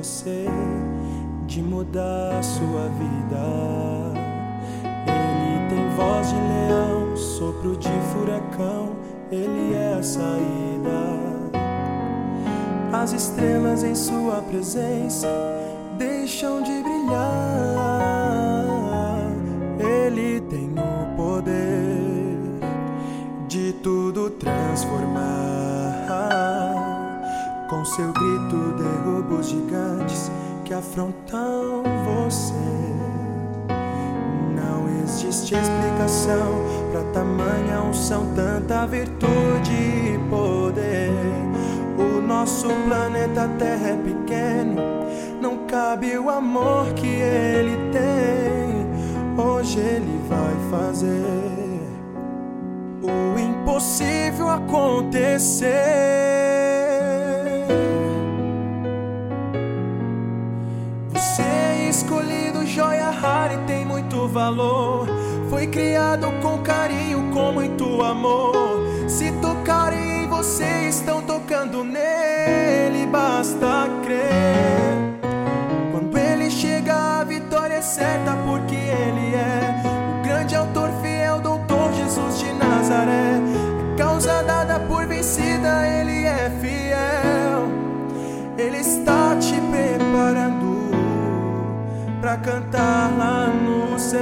você de mudar a sua vida. Ele tem voz de leão, sopro de furacão, ele é a saída. As estrelas em sua presença deixam de brilhar. Ele tem o poder de tudo transformar. Com seu grito derruba os gigantes que afrontam você. Não existe explicação pra tamanha unção, tanta virtude e poder. O nosso planeta Terra é pequeno, não cabe o amor que ele tem. Hoje ele vai fazer o impossível acontecer. Você é escolhido, joia rara e tem muito valor. Foi criado com carinho, com muito amor. Se tocarem em você, estão tocando nele, basta crer. Quando ele chega, a vitória é certa, porque ele é o grande autor fiel, doutor Jesus de Nazaré. A causa dada por vencida, ele é fiel. Ele está te preparando pra cantar lá no céu.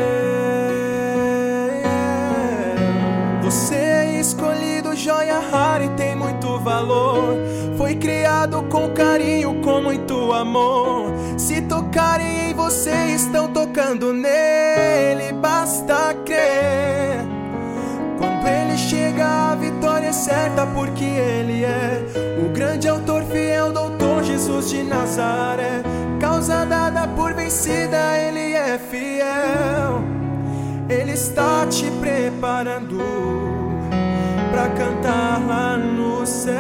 Você é escolhido, joia rara e tem muito valor. Foi criado com carinho, com muito amor. Se tocarem em você, estão tocando nele, basta crer. Quando ele chega, a vitória é certa, porque ele é o grande autor fiel, doutor Jesus de Nazaré. Causa dada por vencida, ele é fiel. Ele está te preparando pra cantar lá no céu.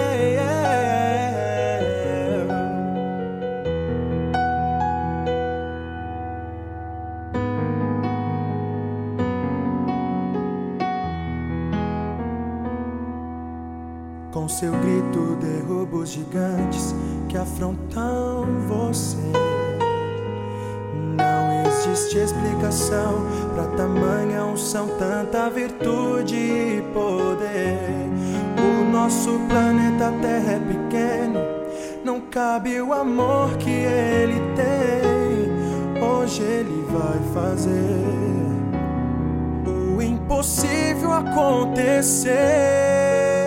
Com seu grito derruba os gigantes que afrontam você. Não existe explicação pra tamanha unção, tanta virtude e poder. O nosso planeta Terra é pequeno, não cabe o amor que ele tem. Hoje ele vai fazer o impossível acontecer.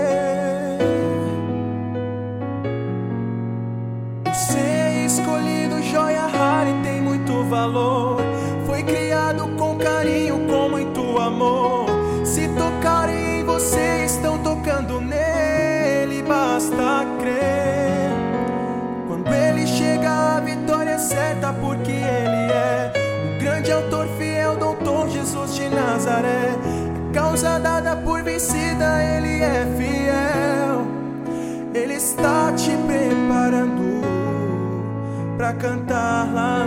Joia rara e tem muito valor. Foi criado com carinho, com muito amor. Se tocarem em você, estão tocando nele, basta crer. Quando ele chega, a vitória é certa, porque ele é o grande autor fiel, doutor Jesus de Nazaré. A causa dada por vencida, ele é fiel. Ele está te preparando pra cantar lá